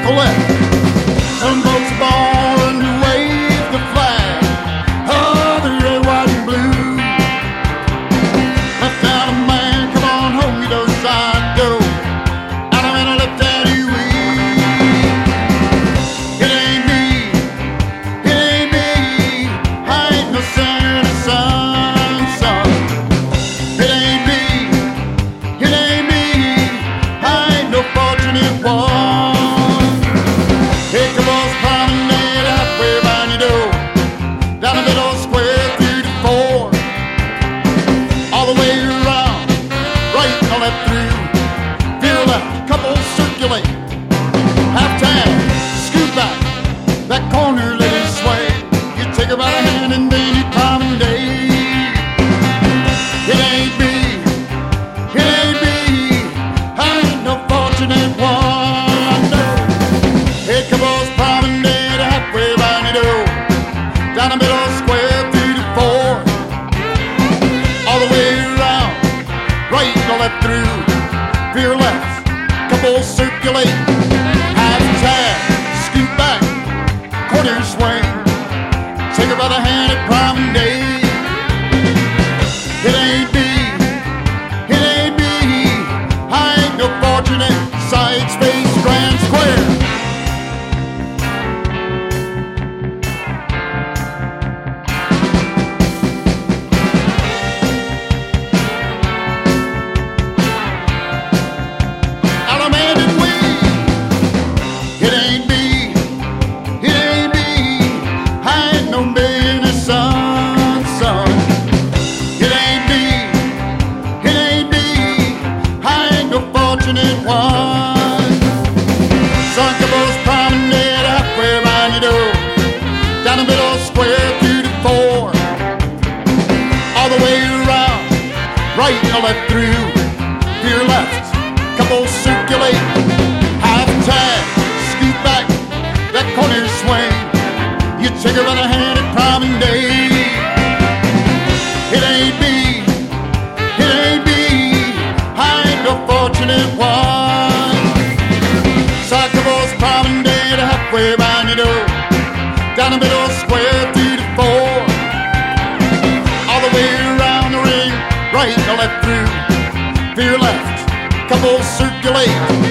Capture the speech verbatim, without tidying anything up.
left. Some folks are born to wave the flag, oh, the red, white, and blue. Left hand of man, come on home, you don't side go. And I'm in a left hand you It ain't me, it ain't me. I ain't no Santa son, son. It ain't me, it ain't me. I ain't no fortunate one. Take a boss promenade halfway round your door, down the middle square three to four, all the way around, right and left through. Veer left, couple circulate, half time, scoot back, that corner let it sway. You take her by the hand and then you promenade. It ain't me, it ain't me. I ain't no fortunate one, no. Hey, come on, promenade halfway round your door, down the middle square three to four, all the way around, right and left through. Veer left, couple circulate, half tag, scoot back, corner swing, take her by the hand at promenade. It ain't me, it ain't me. I ain't no fortunate side space grand square. Allemanded way. It ain't me, it ain't me. I ain't no millionaire son, son. It ain't me, it ain't me. I ain't no fortunate one. Sunkabo's promenade halfway around your door, down the middle square two to four, all the way around, right and left through. Veer left, couple circulate, half tag, scoot back, that corner swing. You take her by the hand at promenade. It ain't me, it ain't me. I ain't no fortunate one. Sakabo's promenade halfway round your door, down the middle square three to four, all the way around the ring, right and left through. Veer left, couple circulate,